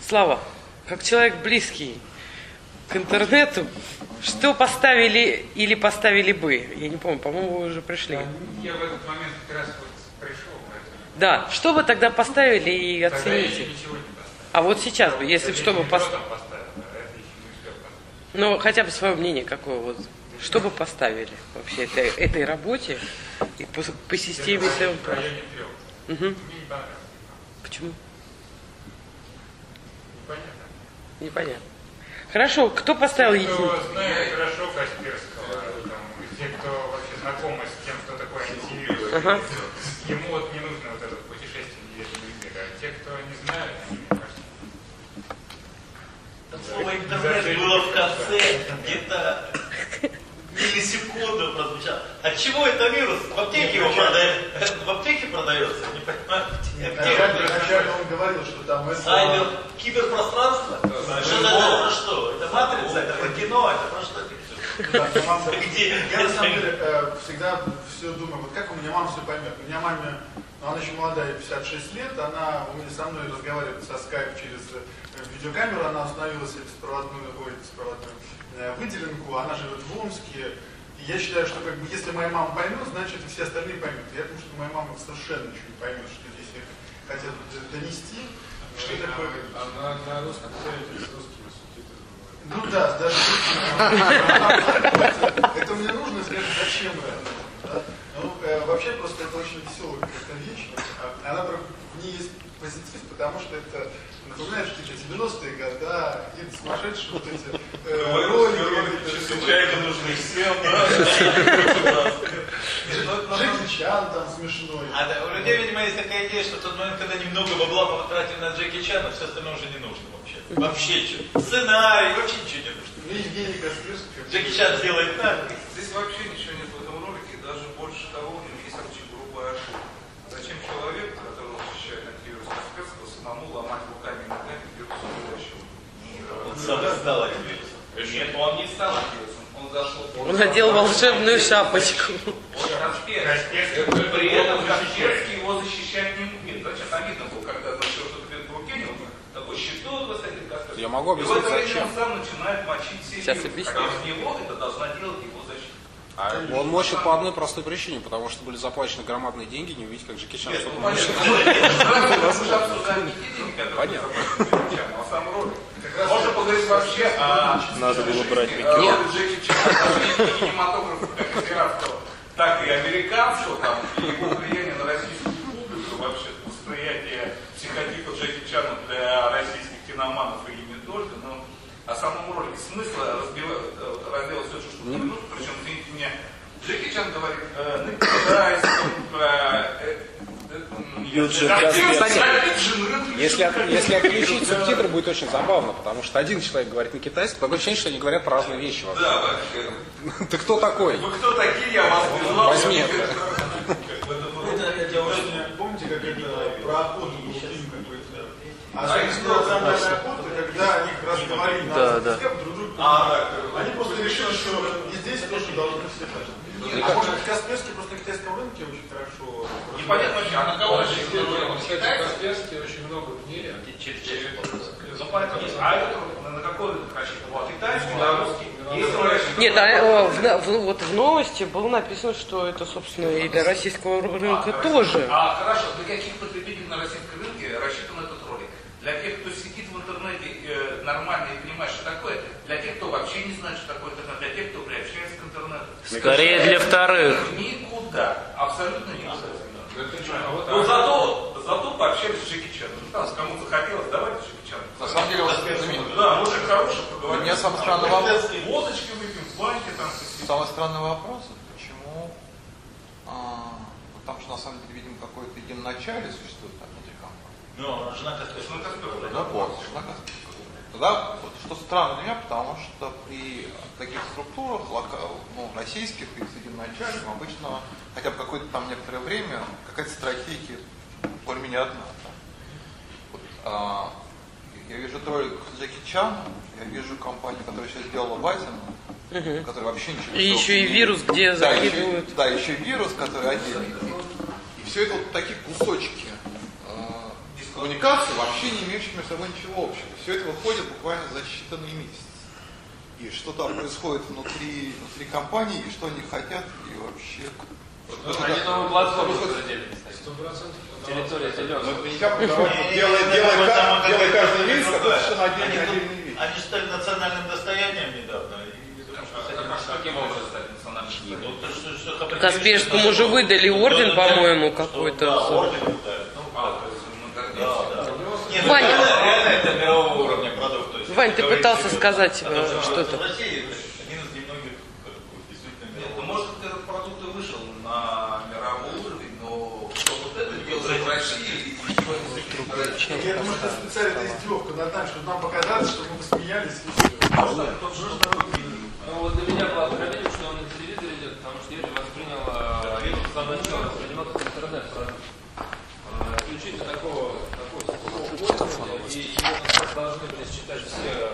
Слава, как человек близкий к интернету, что поставили или поставили бы? Я не помню, по-моему, вы уже пришли. Я в этот момент как раз вот пришел. Да, что вы тогда поставили и оцените? Ничего не поставил. А вот сейчас бы, если что бы поставили. Ну, хотя бы свое мнение какое вот. Что бы поставили вообще этой работе и по системе своем? В районе 3. Угу. Мне не понравилось. Почему? Непонятно. Непонятно. Хорошо, кто поставил Те, единицу? кто знает хорошо Касперского, те, кто вообще знакомы с тем, что такое антивирус, Ага. ему вот не нужно вот это путешествие неизвестного мира. А те, кто не знает, они, мне кажется... Слово интернет было в конце, где-то миллисекунду прозвучало. От чего это вирус? В аптеке его продают. В аптеке продается? Не понимаю. Вначале он говорил, что там это... Киберпространство? Что это что? Это матрица? Это про кино? Это про что? Я на самом деле всегда все думаю, вот как у меня мама все поймет. У меня маме, она еще молодая, 56 лет, она у меня со мной разговаривает со скайп через видеокамеру, она установила себе беспроводную выделенку, она живет в Омске. И я считаю, что как бы, если моя мама поймет, значит и все остальные поймут. Я думаю, что моя мама совершенно ничего не поймет, что здесь хотят донести. Что такое? Она на русском с русскими субтитрами. Ну да, даже это мне нужно сказать, зачем это. Да? Ну, вообще просто это очень веселая какая-то вещь. Она в ней есть позитив, потому что это напоминает, что эти 90-е года, какие-то сумасшедшие вот эти ролики. Случайно нужны всем. Джеки Чан там смешной. У людей, видимо, есть такая идея, что в тот момент, когда немного бабла потратили на Джеки Чана, все остальное уже не нужно вообще. Вообще что? Сценарий, вообще ничего не нужно. Ну, Евгений Касперский. Джеки Чан сделает так. Здесь вообще ничего нет в этом ролике, даже больше того, у него есть очень грубая ошибка. Зачем человеку, которого защищает антивирус Касперского, самому ломать руками и ногами вирус следующего? Он сам стал антивирусом. Нет, он не стал антивирусом, он зашел... Он надел волшебную шапочку. Касперский. При этом Касперский его защищать не будет. Зачем? Там видно было, когда значит, что-то в руке не было, такой щиток высадил Касперский. Я могу объяснить, и в это время зачем. он сам начинает мочить все Сейчас вирусы. объясню. Хотя в него это должна делать его защита. А он мочит по одной простой причине, потому что были заплачены громадные деньги, не увидеть, как Джеки Чан Нет, что-то ну мочит. понятно. Мы уже обсуждаем не те деньги, которые Понятно. заплатили Джеки Чану, а сам ролик. Можно поговорить вообще о... Надо было брать роли Джеки Чана, кинематографа, как азиатского, так и американского, там, и его влияние на российскую публику, вообще восприятие психотипа Джеки Чана для российских киноманов и не только, но о самом ролике смысла разделать все, что минут, причем, извините меня, Джеки Чан говорит на китайском, Кстати, если отключить субтитры, будет очень забавно, потому что один человек говорит на китайском, такое ощущение, что они говорят про разные вещи. Да, вообще. Ты кто такой? Вы кто такие, я вас не знал. Возьми это. Помните, как это про охоту был фильм какой-то? Национальная охота, когда они как раз говорили на языке друг другу. Они просто решили, что и здесь тоже должны все так. А может быть, Касперский просто на китайском рынке очень хорошо. Непонятно вообще, а на кого же Китайцы? Касперский очень много в мире. Ну, поэтому, а это на какой рынок рассчитывал? Китайский, на русский? Если он рассчитывал... Нет, вот в новости было написано, что это, собственно, и для российского рынка тоже. Хорошо, для каких потребителей на российском рынке рассчитан этот ролик? Для тех, кто сидит в интернете нормально и понимает, что такое, для тех, кто вообще не знает, что такое интернет, для тех, кто приобщается к интернету. Скорее для вторых. Никуда, абсолютно никуда. Ну зато пообщались с Джеки Чаном. Кому захотелось, давайте Джеки Чану. На самом деле, да, мужик хороший, у поговорим. меня самый странный вопрос. Водочки выпьем, в банке там. Самый странный вопрос, почему потому что на самом деле, видимо, какое-то единоначалие существует там этих компаний. Ну, жена Касперского. Ну вот, жена Касперского. Тогда, вот, что странно для меня, потому что при таких структурах, российских и с единоначалием, обычно хотя бы какое-то там некоторое время какая-то стратегия более-менее одна. Да? Вот, я вижу ролик с Джеки Чаном, я вижу компанию, которая сейчас сделала Вазина, которая вообще ничего не И еще и вирус, где закидывают. Да, еще и вирус, который отдельный. И все это вот такие кусочки. коммуникации, вообще не имеющие между собой ничего общего. Все это выходит буквально за считанные месяцы. И что там происходит внутри компании, и что они хотят, и вообще... Они новую платформу задели. 100%. Территория зеленая. Но это нельзя продавать, делай каждый месяц, как совершенно отдельный вид. Они стали национальным достоянием недавно. Каким образом стали национальным? Касперскому уже выдали орден, по-моему, какой-то. Да, орден выдали. Ваня, реально это мирового уровня продукт. Вань, ты пытался сказать что-то. В России один из немногих действительно мирового. Ну, может, этот продукт и вышел на мировой уровень, но что вот это делает в России, Я думаю, что специально это издевка над нами, чтобы нам показаться, чтобы мы смеялись и все. Ну вот для меня было откровением, что он на телевизоре идет, потому что я воспринял с самого начала, воспринимал как интернет-продукт. Исключительно такого пользователя, и его должны были считать все,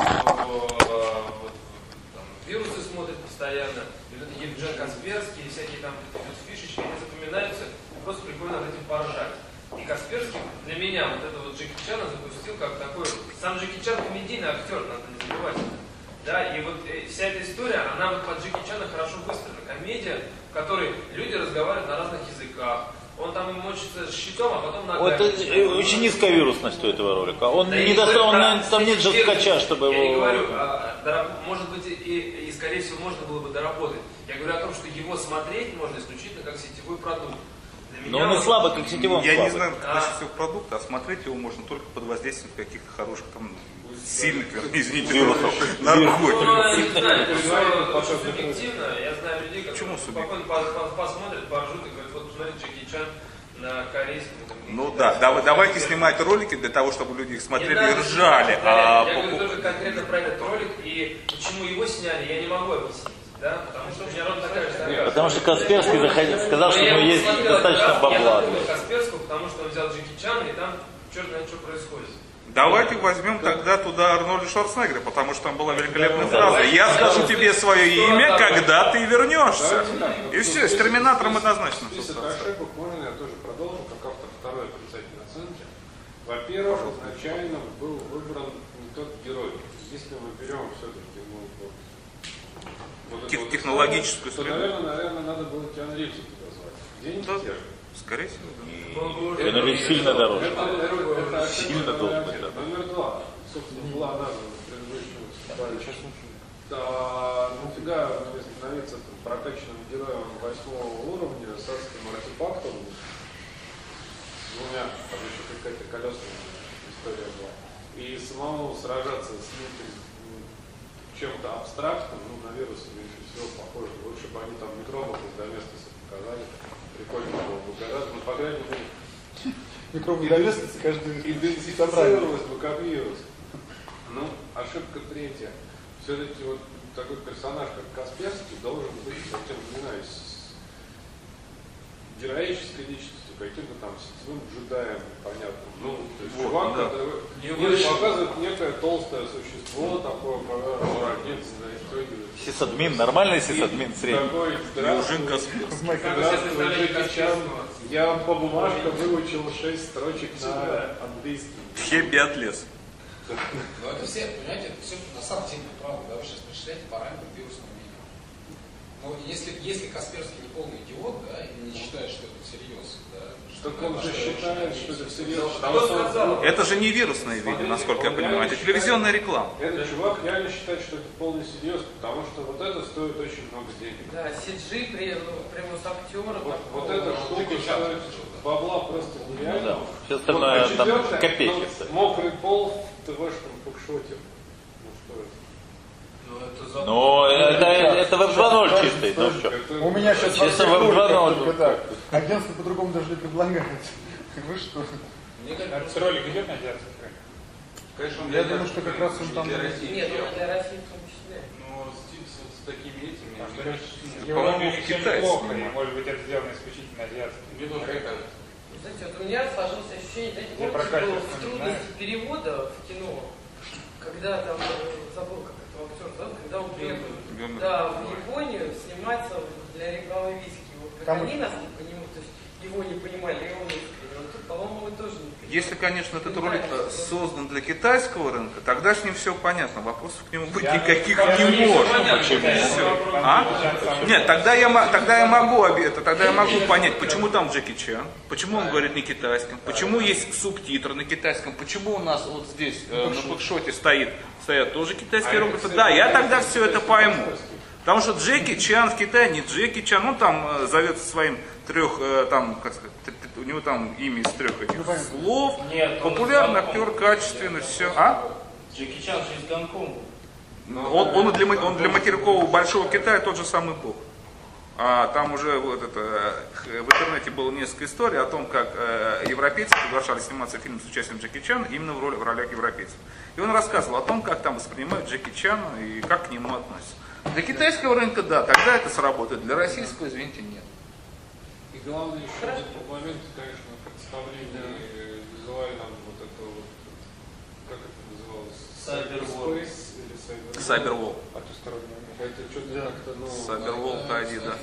вирусы смотрят постоянно, Евген Касперский и всякие там фишечки, они запоминаются, просто прикольно над этим поржать. И Касперский для меня вот это вот Джеки Чана запустил как такой, сам Джеки Чан комедийный актер, надо не забывать. Да, и вот вся эта история, она вот под Джеки Чана хорошо выстроена. Комедия, в которой люди разговаривают на разных языках. Он там мочится щитом, а потом ногами. Это очень низкая вирусность у этого ролика. Он не достаточно, там нет же скача, чтобы я его... Я не говорю, может быть и скорее всего можно было бы доработать. Я говорю о том, что его смотреть можно исключительно как сетевой продукт. Но он и слабо, как сетевой. Я не знаю, как сетевой продукт, а смотреть его можно только под воздействием каких-то хороших там сильных, извините, вирусов. Ну, я не знаю, это все субъективно. Я знаю людей, которые спокойно посмотрят, поржут и говорят, вот посмотрите Джеки Чан на корейском. Ну да, давайте снимать ролики для того, чтобы люди их смотрели и ржали. Я говорю тоже конкретно про этот ролик и почему его сняли, я не могу объяснить. Да? Потому что у меня ровно такая же ситуация. Потому что Касперский сказал, что у него есть достаточно бабла. Я Касперского, потому что он взял Джеки Чана и там черт знает, что происходит. Давайте возьмем тогда туда Арнольда Шварценеггера, потому что там была великолепная фраза. Я скажу тебе свое имя, когда ты вернешься. И все, с Терминатором однозначно. Буквально я тоже продолжу, как автор второй отрицательной оценки. Во-первых, изначально был выбран не тот герой. Если мы берем все-таки Технологическую то, наверное, надо было Киану Ривза туда звать. Деньги те же. Скорее всего, да. Киану Ривз сильно дороже. Это сильно должен быть, да. Номер два. Собственно, была названа в предыдущем выступлении. Да, нафига становиться прокачанным героем 8 уровня с адским артефактом, с двумя, там еще какая-то колесная история была, и самому сражаться с неким чем-то абстрактным, ну, на вирусы меньше всего похоже. Лучше бы они там микробов из доместиса показали. Прикольно было бы гораздо, но по крайней мере микробы из доместиса каждый идентифицировалось бы как вирус. Ну, ошибка третья. Все-таки вот такой персонаж, как Касперский, должен быть таким, не знаю, с героической личностью, каким-то там сетевым джедаем, понятно. Ну, то есть чувак, который показывает некое толстое существо, такое, урагец, Сисадмин, нормальный сисадмин средний. Такой, здравствуй, Джеки Чан. Я по бумажкам выучил 6 строчек на английский. Хебиатлес. Но это все, понимаете, это все на самом деле правда, да, вы сейчас причисляете параметры вирусного медиа. Но если Касперский не полный идиот, да, и не считает, что это всерьез, да, так он же считает, что это всерьез. Это же не вирусное видео, насколько я понимаю, это телевизионная реклама. Этот чувак реально считает, что это полный серьез, потому что вот это стоит очень много денег. Да, CG прямо с актера. Вот эта штука стоит бабла просто нереально. Ну, да. Все остальное там копейки. Мокрый пол в ТВшном фокшоте. Ну, это веб 2.0 чистый, ну что? У меня сейчас чисто веб 2.0. Агентство по-другому даже не предлагает. Вы что? Этот ролик идет на азиатский рынок? Конечно, я думаю, что как раз он там... Нет, он для России в том числе. Ну, с такими этими... По-моему, в Китае. Может быть, это сделано исключительно азиатским. Знаете, вот у меня сложилось ощущение, знаете, помните, было в трудности перевода в кино, когда там, забыл, как это актер зовут, когда он приехал в Японию сниматься для рекламы виски. Вот как они нас не понимают, то есть его не понимали, и он искренне. Вот тут По-моему, тоже не. Если, конечно, этот ролик создан для китайского рынка, тогда с ним все понятно. Вопросов к нему быть никаких не может. Нет, тогда я могу понять, почему там Джеки Чан, почему он говорит на китайском, почему есть субтитры на китайском, почему у нас вот здесь на бэкшоте стоят тоже китайские роботы. Да, я тогда все это пойму. Потому что Джеки Чан в Китае не Джеки Чан, он там зовется своим у него там имя из 3 этих слов. Нет, популярный актер, качественный, все. А? Джеки Чан же из Гонконга. Он для материкового Большого Китая тот же самый бог. А там уже в интернете было несколько историй о том, как европейцы приглашали сниматься фильм с участием Джеки Чана именно в ролях европейцев. И он рассказывал о том, как там воспринимают Джеки Чана и как к нему относятся. Для китайского рынка, да, тогда это сработает. Для российского, извините, нет. И главное еще этот момент, конечно, представление визуально вот этого, как это называлось? Cyberwall. Это что-то как-то, Cyberwall HD, да.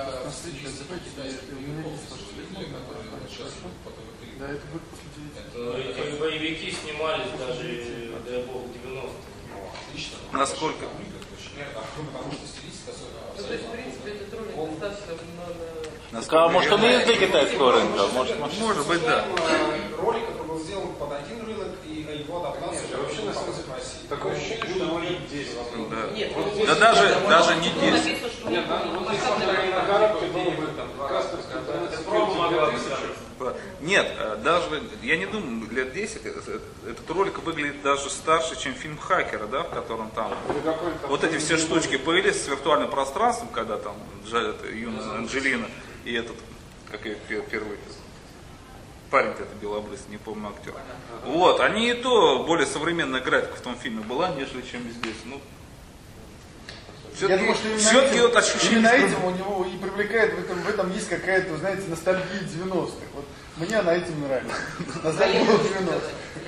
Эти боевики снимались даже, дай бог, в 90-х. Насколько? Потому что стилистика Ну, то есть, в принципе, этот ролик достаточно А может он и для китайского рынка? Может быть, да. Ролик, который был сделан под один рынок, и его адаптация вообще на самом деле в России. Такое ощущение, что он не 10. Да даже не 10. Нет, на коробке было бы там кастомская проба могла быть. Нет, даже, я не думаю, лет 10, этот ролик выглядит даже старше, чем фильм «Хакера», да, в котором там вот эти все штучки появились с виртуальным пространством, когда там юная Анджелина и этот, как ее первый парень-то это белобрысый, не помню актер. Вот, они и то, более современная графика в том фильме была, нежели чем здесь. Ну, Я думаю, что вот ощущение, именно этим у него и привлекает, в этом есть какая-то, знаете, ностальгия 90-х. Вот мне она этим нравится. Ностальгия 90-х.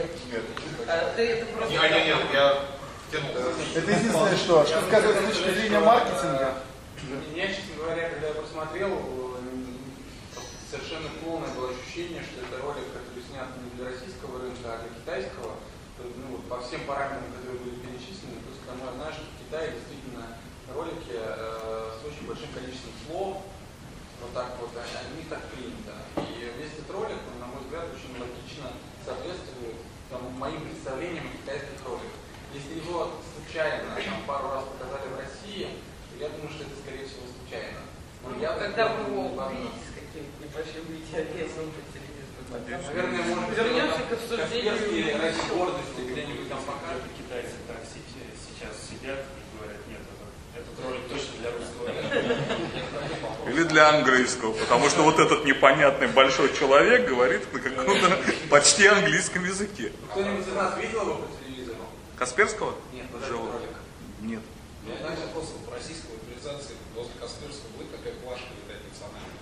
Это единственное, что сказать с точки зрения маркетинга. Меня, честно говоря, когда я посмотрел, совершенно полное было ощущение, что это ролик, который снят не для российского рынка, а для китайского. По всем параметрам, которые были перечислены, плюс к тому я знаю, что в Китае действительно ролики с очень большим количеством слов, вот так вот, они так принято. И весь этот ролик, на мой взгляд, очень логично соответствует моим представлениям о китайских роликах. Если его случайно пару раз показали в России, то я думаю, что это, скорее всего, случайно. Но я когда вы его увидите с каким-то небольшим интересом по телевизору. Наверное, может быть, вернемся к обсуждению ради гордости где-нибудь там покажут. Китайцы так сейчас сидят и говорят, нет, этот ролик точно для русского языка. Или для английского, потому что вот этот непонятный большой человек говорит на каком-то почти английском языке. Кто-нибудь из нас видел его по телевизору? Касперского? Нет, ролик. Нет. Я знаю вопрос в российской утилизации возле Касперского будет такая плашка летать национальное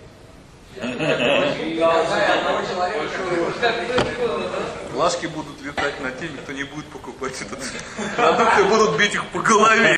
достояние. Плашки будут летать на теме, кто не будет покупать этот продукт, и будут бить их по голове.